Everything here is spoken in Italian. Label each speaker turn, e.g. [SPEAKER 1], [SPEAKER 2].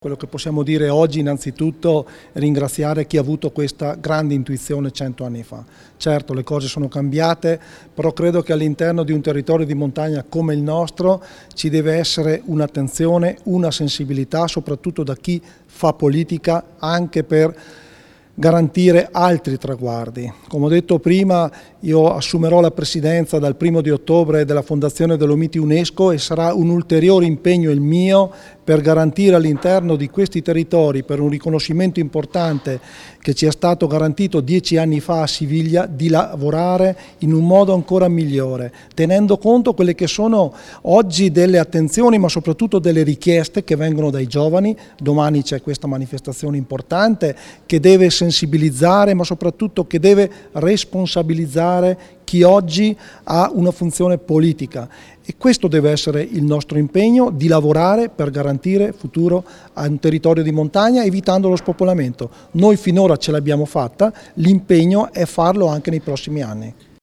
[SPEAKER 1] Quello che possiamo dire oggi innanzitutto è ringraziare chi ha avuto questa grande intuizione 100 anni fa. Certo, le cose sono cambiate, però credo che all'interno di un territorio di montagna come il nostro ci deve essere un'attenzione, una sensibilità, soprattutto da chi fa politica, anche per garantire altri traguardi. Come ho detto prima, io assumerò la presidenza dal 1° di ottobre della Fondazione Dolomiti UNESCO e sarà un ulteriore impegno il mio per garantire all'interno di questi territori, per un riconoscimento importante che ci è stato garantito 10 anni fa a Siviglia, di lavorare in un modo ancora migliore, tenendo conto quelle che sono oggi delle attenzioni ma soprattutto delle richieste che vengono dai giovani. Domani c'è questa manifestazione importante che deve sensibilizzare ma soprattutto che deve responsabilizzare chi oggi ha una funzione politica, e questo deve essere il nostro impegno, di lavorare per garantire futuro a un territorio di montagna evitando lo spopolamento. Noi finora ce l'abbiamo fatta, l'impegno è farlo anche nei prossimi anni.